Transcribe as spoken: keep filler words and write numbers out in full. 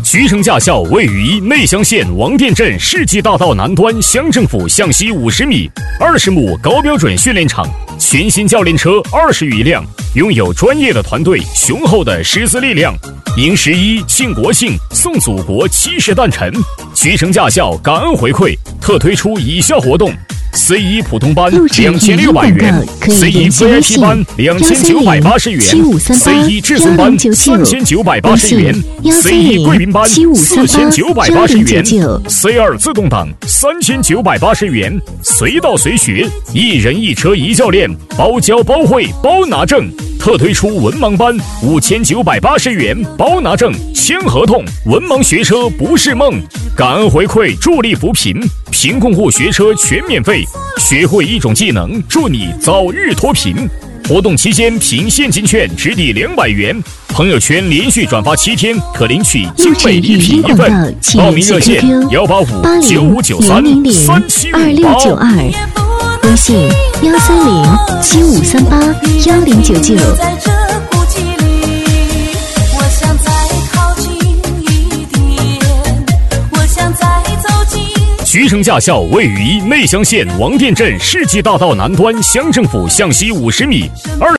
徐城驾校位于内乡县王店镇世纪大道南端乡政府向西五十米，二十亩高标准训练场，全新教练车二十余辆，拥有专业的团队、雄厚的师资力量。迎十一、庆国庆、送祖国七十诞辰，徐城驾校感恩回馈，特推出以下活动：C 一普通班两千六百元 ，C 一 V I P 班两千九百八十元 ，C 一至尊班三千九百八十元 ，C 一贵宾班四千九百八十元 ，C 二自动挡三千九百八十元，随到随学，一人一车一教练，包教包会包拿证。特推出文盲班五千九百八十元，包拿证，签合同，文盲学车不是梦。感恩回馈，助力扶贫，贫困户学车全免费，学会一种技能，祝你早日脱贫。活动期间凭现金券直抵两百元，朋友圈连续转发七天可领取精美礼品一份。报名热线：幺八五九五九三三七二六九二，微信幺三零七五三八幺零九九。 徐城驾校位于内乡县王店镇世纪大道南端乡政府向西五十米。